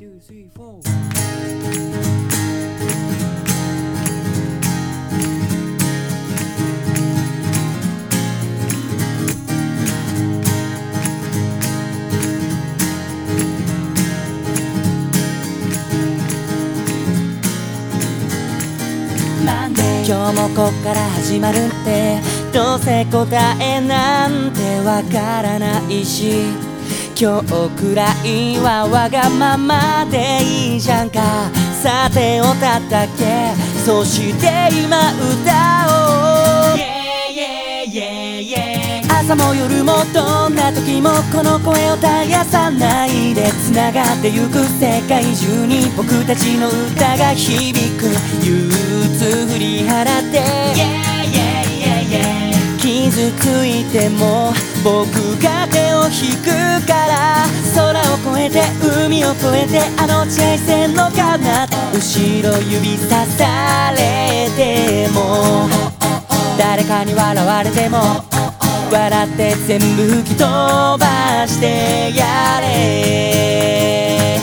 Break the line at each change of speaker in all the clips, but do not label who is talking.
2 3 4今日もこっから始まるってどうせ答えなんてわからないし今日くらいはわがままでいいじゃんかさてを叩けそして今歌おう、朝も夜もどんな時もこの声を絶やさないで繋がってゆく世界中に僕たちの歌が響く憂鬱振り払って傷ついても僕が手を引くから空を越えて海を越えてあの地平線の彼方後ろ指さされても誰かに笑われても笑って全部吹き飛ばしてやれ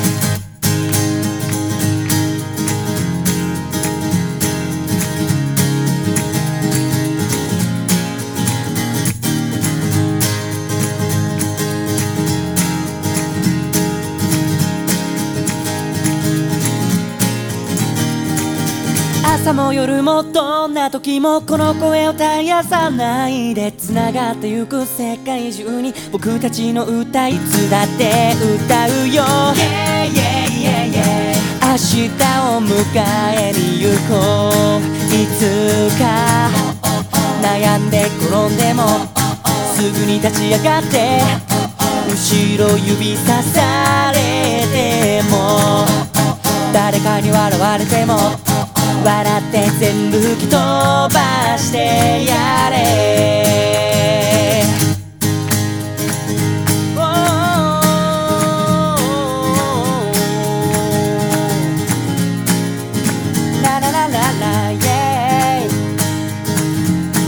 朝も夜もどんな時もこの声を絶やさないで繋がってゆく世界中に僕たちの歌いつだって歌うよ、明日を迎えに行こういつか悩んで転んでもすぐに立ち上がって後ろ指さされても誰かに笑われても笑って全部吹き飛ばしてやれ